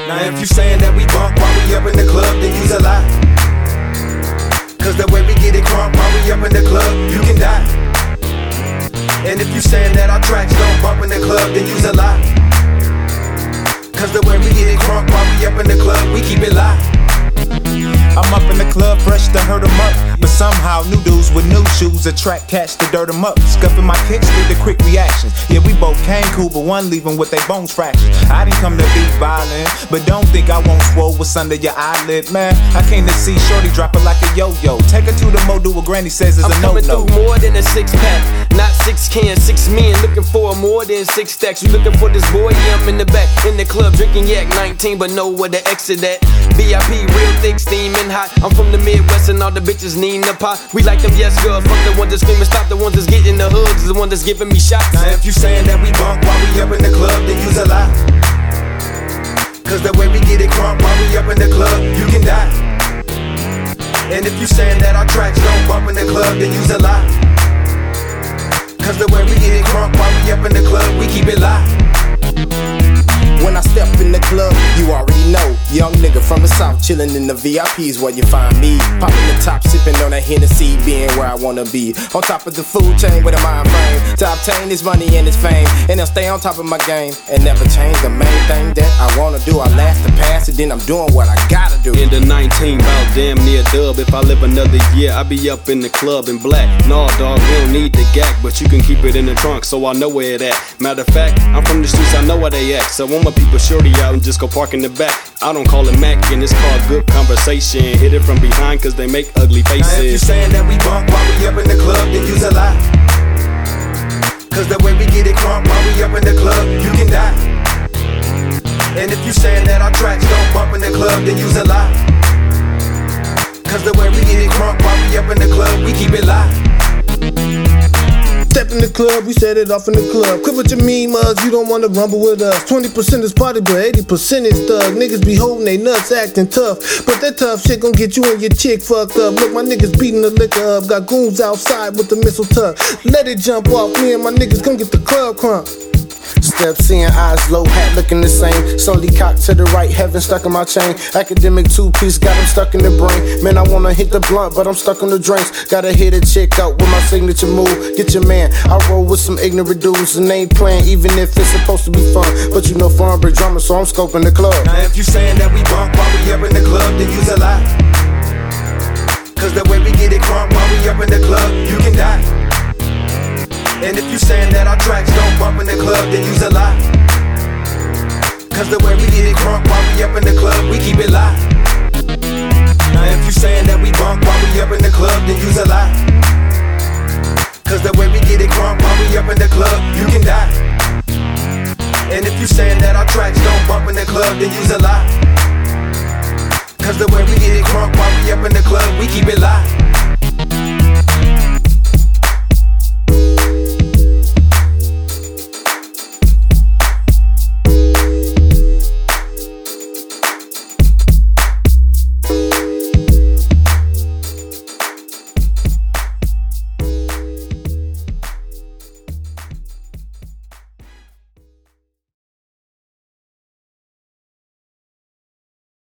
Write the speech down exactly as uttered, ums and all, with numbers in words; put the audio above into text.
Now if you saying that we bump while we up in the club, then you's a lie. Cause the way we get it crunk while we up in the club, you can die. And if you saying that our tracks don't bump in the club, then you's a lie. Cause the way we get it crunk while we up in the club, we keep it live. I'm up in the club, fresh to hurt 'em up. But somehow new dudes with new shoes attract cats to dirt 'em up. Scuffing my kicks with the quick reactions. Yeah, we both came cool, but one leaving with their bones fractured. I didn't come to be violent, but don't think I won't swole what's under your eyelid, man. I came to see Shorty drop it like a yo-yo. Take her to the Modu where Granny says it's I'm a no-no. coming through more than a six-pack, not six cans, six men. Looking for more than six stacks. You looking for this boy? Yeah, I'm in the back, in the club drinking yak nineteen, but know where the exit at. V I P, real thick, steaming hot. I'm from the Midwest and all the bitches need the pot. We like them yes girls, fuck the ones that scream and stop the ones that's getting the hoods, the ones that's giving me shots. Now if you saying that we bump while we up in the club, then you's a lie. Cause the way we get it crunk while we up in the club, you can die. And if you saying that our tracks don't bump in the club, then you's a lie. Cause the way we get it crunk while we up in the club, we keep it live. When I step in the club, you already know. Young nigga from the south, chillin' in the V I Ps where you find me. Poppin' the top, sippin' on that Hennessy, being where I wanna be. On top of the food chain with a mind frame, to obtain this money and this fame. And I'll stay on top of my game and never change. The main thing that I wanna do, I last to pass it, then I'm doing what I gotta do. In the nineteen, bout damn near dub. If I live another year, I be up in the club in black. Nah, dog, we don't need the gag, but you can keep it in the trunk, so I know where it at. Matter of fact, I'm from the streets, I know where they at. So I'ma people shorty out and just go park in the back. I don't call it Mac, and it's called good conversation. Hit it from behind, cause they make ugly faces. Now if you saying that we bump while we up in the club, then you's a lie. Cause the way we get it crunk while we up in the club, you can die. And if you saying that our tracks don't bump in the club, then you's a lie. Cause the way we get it crunk while we up in the club, we keep it live. Step in the club, we set it off in the club. Quit with your mean mugs, you don't wanna rumble with us. twenty percent is party, but eighty percent is thug. Niggas be holding they nuts, acting tough. But that tough shit gon' get you and your chick fucked up. Look, my niggas beating the liquor up. Got goons outside with the missile tuck. Let it jump off, me and my niggas gon' get the club crunk. Step seeing eyes low, hat looking the same. Slowly cocked to the right, heaven stuck in my chain. Academic two-piece, got him stuck in the brain. Man, I wanna hit the blunt, but I'm stuck on the drinks. Gotta hit a chick out with my signature move. Get your man, I roll with some ignorant dudes and they ain't playing even if it's supposed to be fun. But you know fun break drama, so I'm scoping the club. Now if you saying that we bump while we up in the club, then you's a lie. Cause the way we get it crunk while we up in the club, you can die. And if you saying that our tracks don't bump in the club, then you's a lie. Cause the way we get it crunk while we up in the club, we keep it live. Now if you saying that we bump while we up in the club, then you's a lie. Cause the way we get it crunk while we up in the club, you can die. And if you saying that our tracks don't bump in the club, then you's a lie. Cause the way we get it crunk while we up in the club, we keep it live.